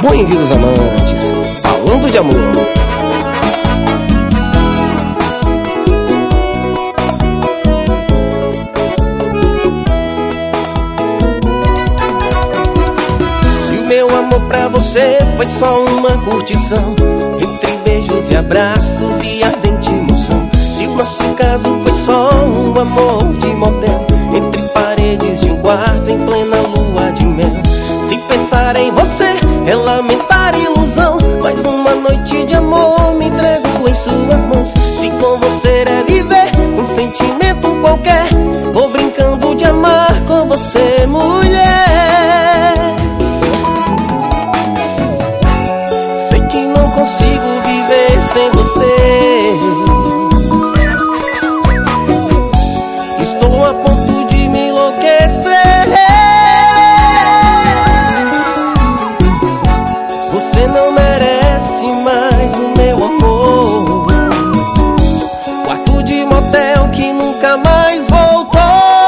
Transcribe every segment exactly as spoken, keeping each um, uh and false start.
Boing dos amantes, falando de amor. Se o meu amor pra você foi só uma curtição, entre beijos e abraços e ardente emoção, se o nosso caso foi só um amor de motel, entre paredes de um quarto em plena lua de mel, se pensar em você é lamentar ilusão, mais uma noite de amor me entrego em suas mãos. Se com você é viver um sentimento qualquer, vou brincando de amar com você, mulher. Sei que não consigo viver sem você, estou a ponto de me enlouquecer. Você não merece mais o meu amor, quarto de motel que nunca mais voltou.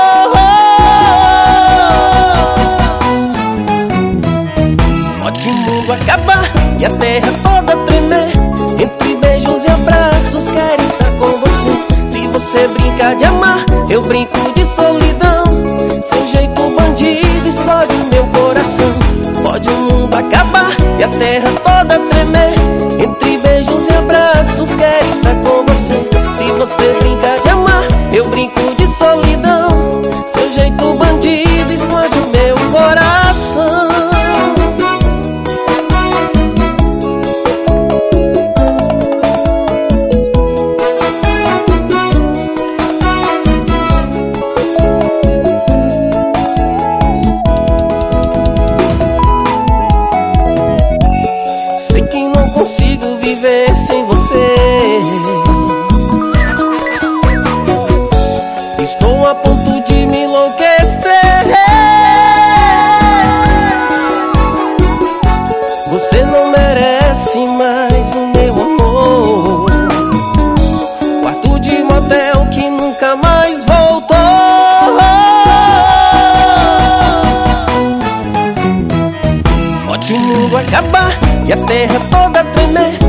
Pode o mundo acabar e a terra toda tremer, entre beijos e abraços quero estar com você. Se você brinca de amar, eu brinco de solidão, seu jeito bandido explode o meu coração. Pode o mundo acabar e a terra toda tremer, entre beijos e abraços quero estar com você. Se você brinca de amar, eu brinco de solidão, seu jeito bandido explode o meu coração. Consigo viver sem você, estou a ponto de me enlouquecer. Você não merece mais o meu amor, quarto de motel que nunca mais voltou. Pode o mundo acabar e a terra toda tremer,